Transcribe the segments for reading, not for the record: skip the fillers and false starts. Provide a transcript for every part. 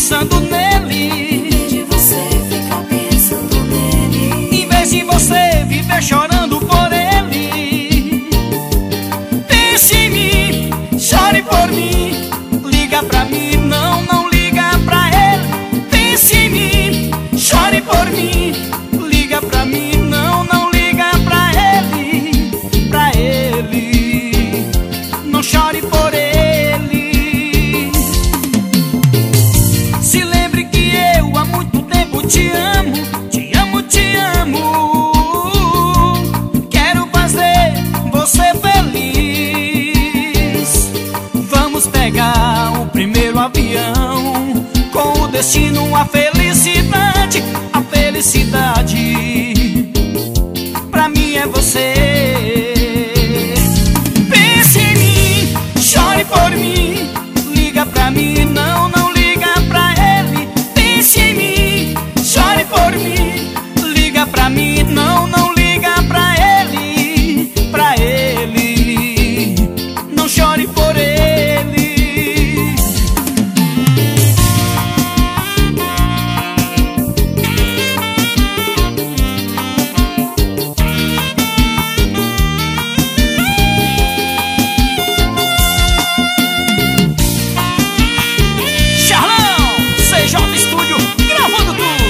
pensando nele. Em vez de você ficar pensando nele, em vez de você viver chorando por ele, pense em mim, chore por mim, liga pra mim, não, não liga pra ele. Pense em mim, chore por mim, liga pra mim, não, não liga pra ele, pra ele, não chore por ele. Se lembre que eu há muito tempo te amo, te amo, te amo. Quero fazer você feliz. Vamos pegar o primeiro avião, com o destino à felicidade. A felicidade pra mim é você. Pense em mim, chore por mim, liga pra mim, não, não liga pra ele. Pense em mim, chore por mim, liga pra mim, não, não liga pra ele, pra ele, não chore por ele. Charlão, CJ Estúdio, gravando tudo.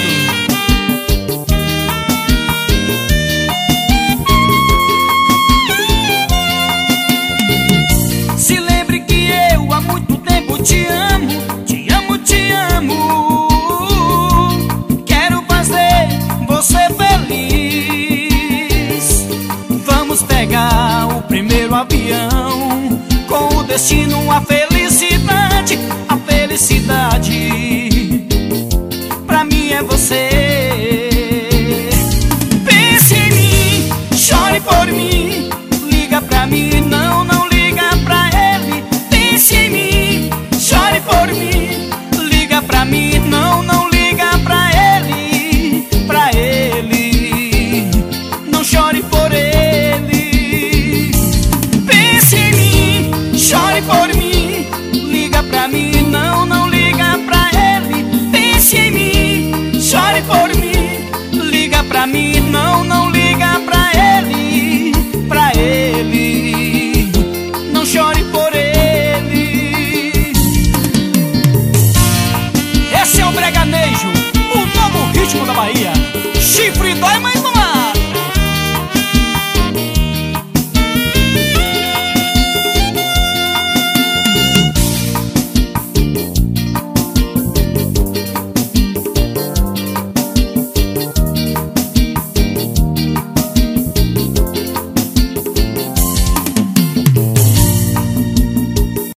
Se lembre que eu há muito tempo te amo, te amo, te amo. Quero fazer você feliz. Vamos pegar o primeiro avião, com o destino à felicidade. A felicidade pra mim é você. Pense em mim, chore por mim, liga pra mim, não, não liga pra ele. Pense em mim, chore por mim, liga pra mim, não, não liga pra ele, pra ele, não chore por ele. Pense em mim, chore por mim, liga pra mim,